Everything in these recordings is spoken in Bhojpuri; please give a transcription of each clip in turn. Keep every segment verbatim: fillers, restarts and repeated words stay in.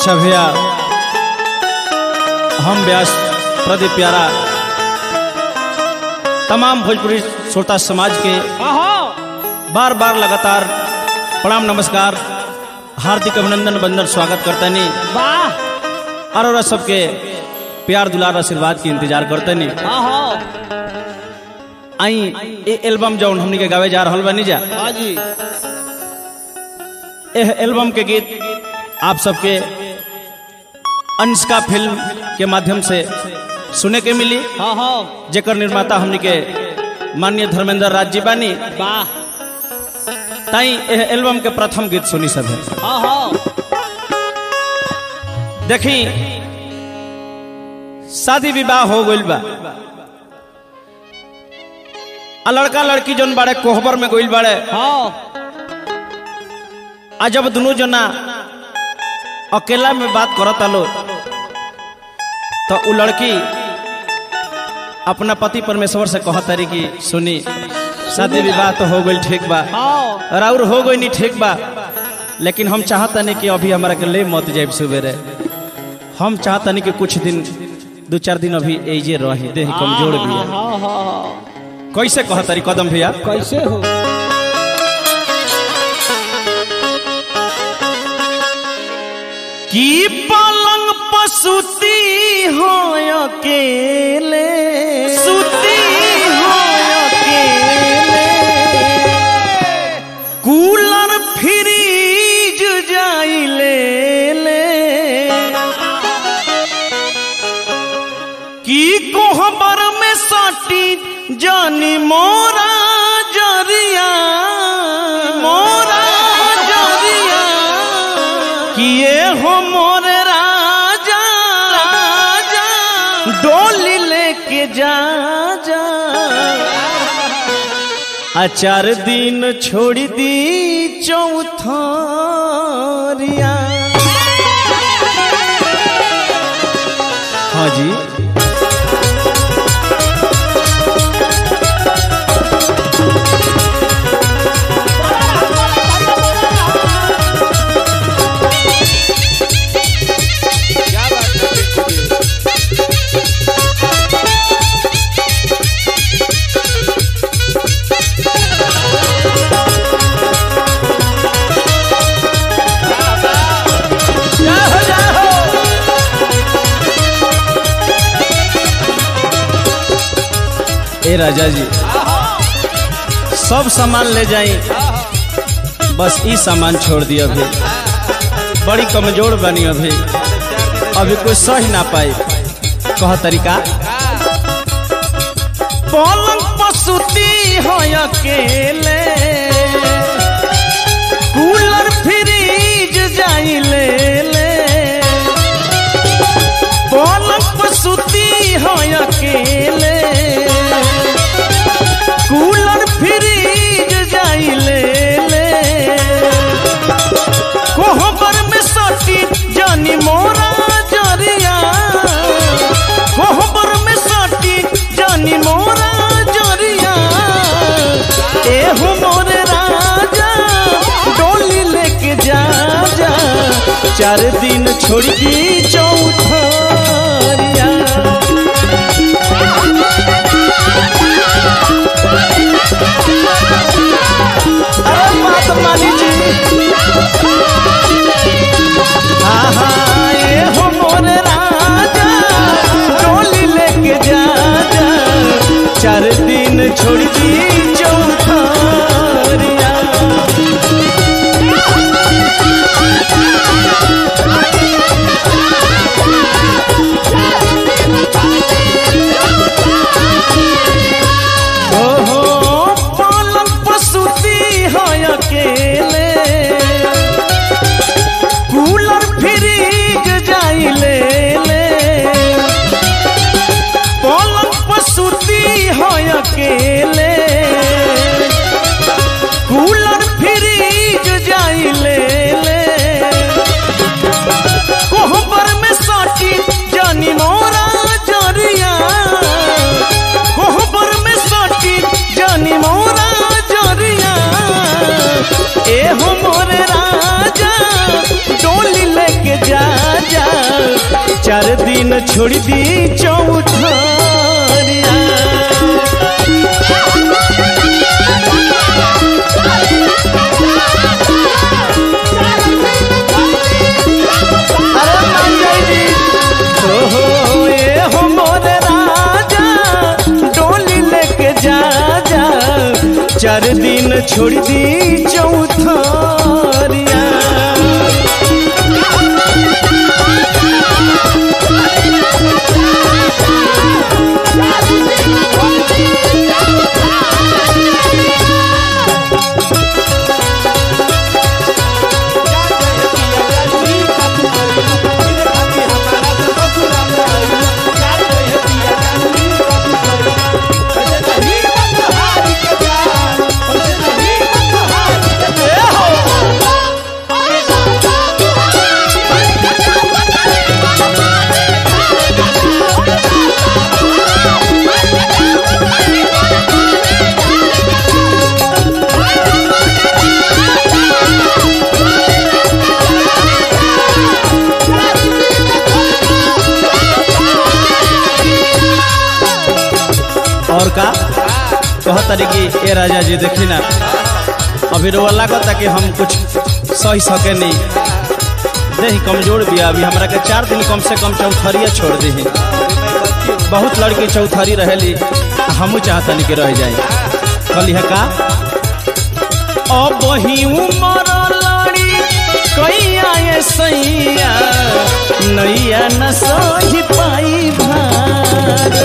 अच्छा भैया, हम व्यास प्रदीप प्यारा तमाम भोजपुरी श्रोता समाज के बार बार लगातार प्रणाम नमस्कार हार्दिक अभिनंदन बंदन स्वागत करते नहीं वाह और सबके प्यार दुलार आशीर्वाद की इंतजार करते नहीं आई ए एल्बम जो हमनी के गावे जा रहल बनी जा जी एह एल्बम के गीत आप सबके अंशका फिल्म के माध्यम से सुने के मिली जेकर निर्माता हमनी के माननीय धर्मेंद्र राज जी बानी वाह ताई एह एल्बम के प्रथम गीत सुनी सब है देखी शादी विवाह हो गइल बा आ लड़का लड़की जोन बाड़े कोहबर में गइल बाड़े आ जब दोनों जना अकेला में बात करत आलो तो वो लड़की अपना पति परमेश्वर से कहत तारी कि सुनी शादी विवाह तो हो गई ठीक बा और हो गई नहीं ठीक बा लेकिन हम चाहता नहीं कि अभी हमारा के ले मत जाए सुबेरे हम चाहता नहीं कि कुछ दिन दो चार दिन अभी एजे रही देह कमजोर भी है। कैसे कहत तारी कदम भैया कैसे हो की पलंग पसुती हो अकेले सुती हो अकेले कूलर फ्रीज जाइले ले की कोहबर में साटी जानी मोरा जरिया मोरा जरिया किए हो मोर राजा राजा डोली लेके जा जा चार दिन छोड़ दी चौथरिया हाँ जी ए राजा जी सब सामान ले जाई बस ई सामान छोड़ दिया अभी बड़ी कमजोर बनी अभी अभी कोई सही ना पाई कह तरीका पलंग पसुती हो अकेले कूलर फ्रीज जाई ले ले पलंग पसुती हो अकेले कूलर फ्रीज जाई ले ले कोहबर में सटी जानी मोरा जरिया कोहबर में सटी जानी मोरा जरिया ए हो मोरे राजा डोली लेके जा जा चार दिन छोड़ दी चौथरिया अरे बात मानी जी हाँ हाँ ये हो मोरे राजा डोली लेके जा जा चार दिन छोड़ दी चौथरिया कूलर फ्रीज जाई ले ले पलंग पसुती हो अकेले कूलर फ्रीज जाई ले ले कोहबर में साटी जानी मोरा जरिया कोहबर में साटी जानी मोरा जरिया ए हो मोरे राजा डोली लेके जा दिन छोड़ दी चौथरिया। चार दिन छोड़ दी चौथरिया। और का कहत तारी कि ए राजा जी देखी ना अभी रोवा लागता कि हम कुछ सही सके नहीं, देही कमजोर भी अभी हमरा के चार दिन कम से कम चौथरिया छोड़ दी। बहुत लड़की चौथरी रहेली, हमू चाहता नहीं कि रह जाए। कल है का अब ही उमर लड़ी कैया ये सैया नैया न सही पाई भार।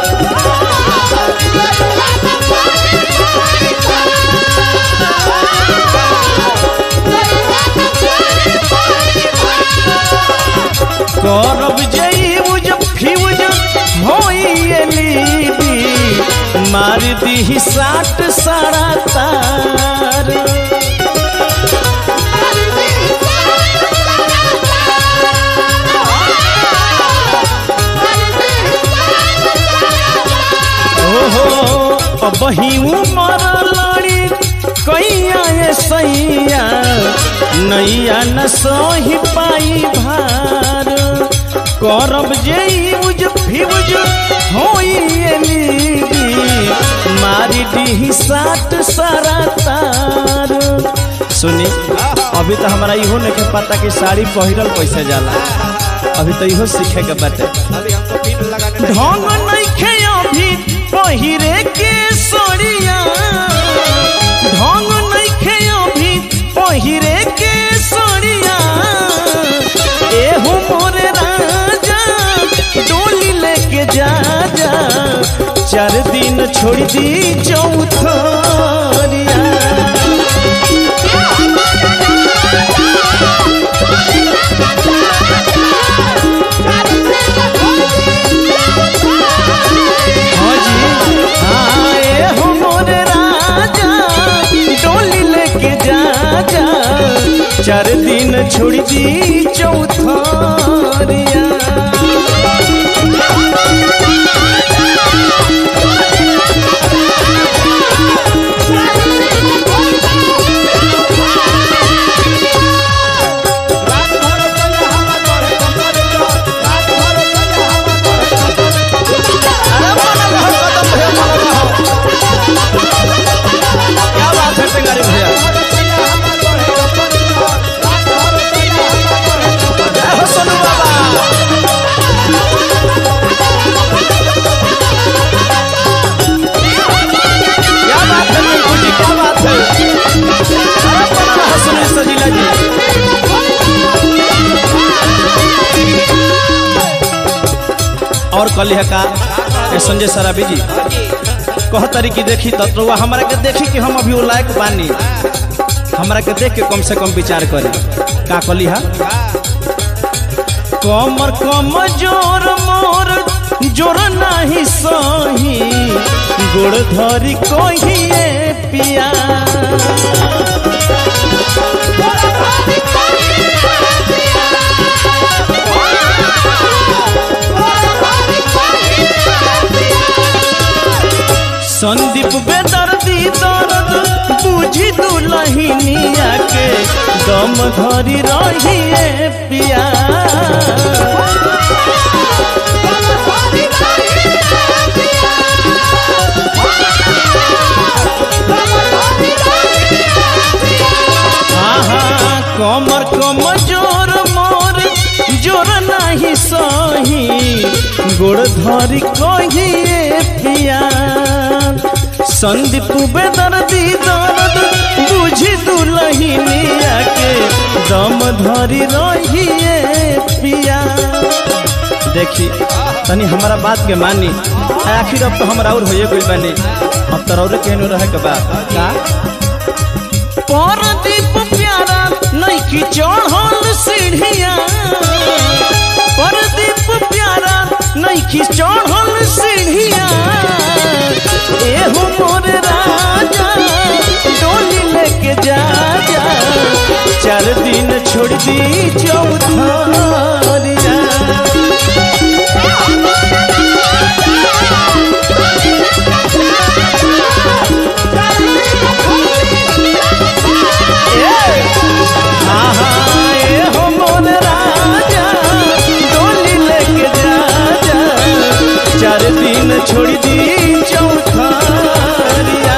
करब जईबुज फ्यूज होइए लीडी मार दी साठ सारा तार। ओहो बही उमर लड़ी कैया ये सैया नैया न सही पाई भार। करब जईबुज फ्यूज होइए लीडी मारी दी साठ सारा तार। सुनी अभी तो हमारा इहो नहीं पता कि साड़ी पहिरल कैसे जाला, अभी तो इहो सीखे के बाटे। ढंग नहीं खे अभी पहिरे के सड़िया, ढंग नहीं खे अभी पहिरे के सड़िया। एहो मोरे राजा डोली लेके जा जा चार दिन छोड़ दी चौथरिया। हाँ जी हाँ एहो मोरे राजा डोली लेके जा जा चार दिन छोड़ दी चौथरिया। क्या बात है टेंगारी भैया, सोनू बाबा। क्या बात है मिंकू जी, क्या बात है। सुनील सजीला जी और कल है का संजय सराबी जी कह तारी की देखी तत्वा हमारा के देखी कि हम अभी वो लायक बानी, हमारा के देख के कम से कम विचार करी। का कली हा कमर कम जोर मोर जोर नहीं सही गोड़ धरी कहिए पिया। संदीप बेदर्दी दर्द बुझी दुलहिनिया के दम धरी रहिए पिया। धरी कहिए पिया संदीप बेदर्दी दर्द बुझी दुलहिनिया के दम धरी रहिए पिया। देखी तनी हमारा बात के मानी, आखिर अब तो हमरा और होए गइल बानी, अब तो और केहनो रहे के बा का परदीप प्यारा नहीं की चढ़ल सीढ़िया, परदीप प्यारा नहीं की चढ़ल सीढ़िया। एहो मोर राजा डोली लेके जा जा, चार दिन छोड़ दी चौधरिया। छोड़ दी चौथारिया।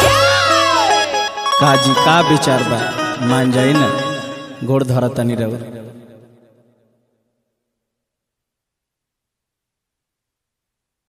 काजी का विचार बा मान जाई ना, गोड़ धरा तनी रहो।